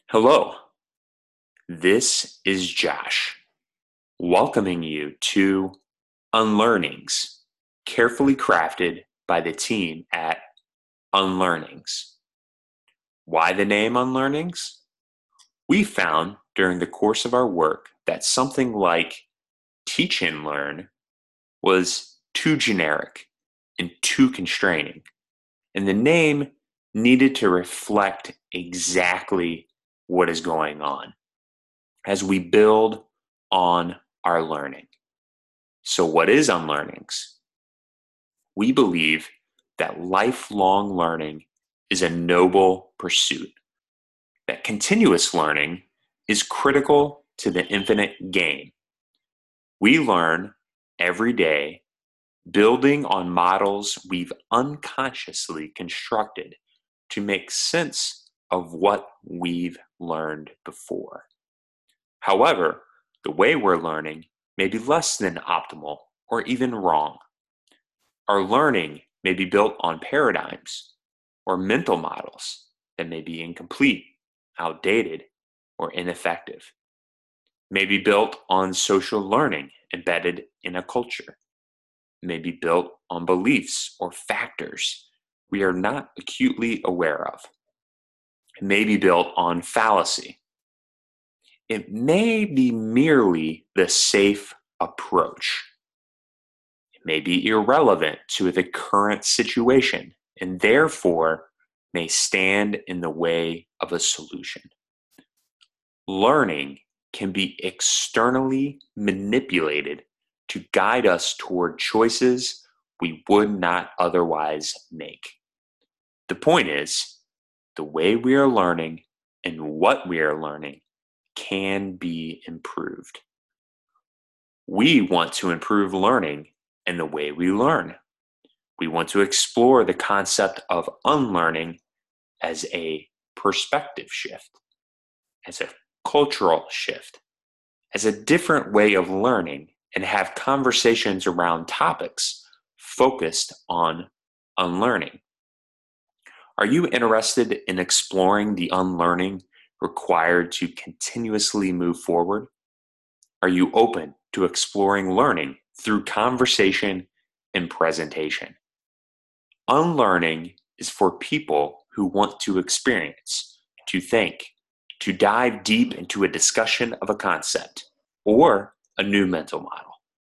Hello, this is Josh, welcoming you to Unlearnings, carefully crafted by the team at Unlearnings. Why the name Unlearnings? We found during the course of our work that something like teach and learn was too generic and too constraining, and the name needed to reflect exactly what is going on as we build on our learning. So, what is Unlearnings? We believe that lifelong learning is a noble pursuit, that continuous learning is critical to the infinite game. We learn every day, building on models we've unconsciously constructed to make sense of what we've learned before. However, the way we're learning may be less than optimal or even wrong. Our learning may be built on paradigms or mental models that may be incomplete, outdated, or ineffective. May be built on social learning embedded in a culture. May be built on beliefs or factors we are not acutely aware of. It may be built on fallacy. It may be merely the safe approach. It may be irrelevant to the current situation and therefore may stand in the way of a solution. Learning can be externally manipulated to guide us toward choices we would not otherwise make. The point is, the way we are learning and what we are learning can be improved. We want to improve learning and the way we learn. We want to explore the concept of unlearning as a perspective shift, as a cultural shift, as a different way of learning, and have conversations around topics focused on unlearning. Are you interested in exploring the unlearning required to continuously move forward? Are you open to exploring learning through conversation and presentation? Unlearning is for people who want to experience, to think, to dive deep into a discussion of a concept or a new mental model,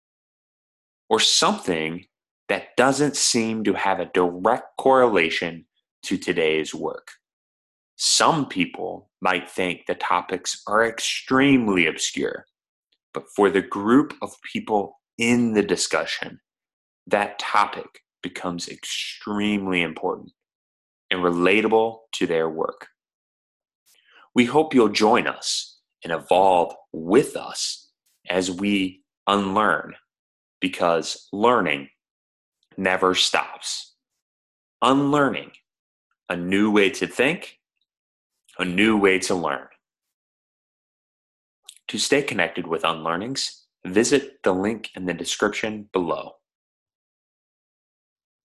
or something that doesn't seem to have a direct correlation to today's work. Some people might think the topics are extremely obscure, but for the group of people in the discussion, that topic becomes extremely important and relatable to their work. We hope you'll join us and evolve with us as we unlearn, because learning never stops. Unlearning, a new way to think, a new way to learn. To stay connected with Unlearnings, visit the link in the description below.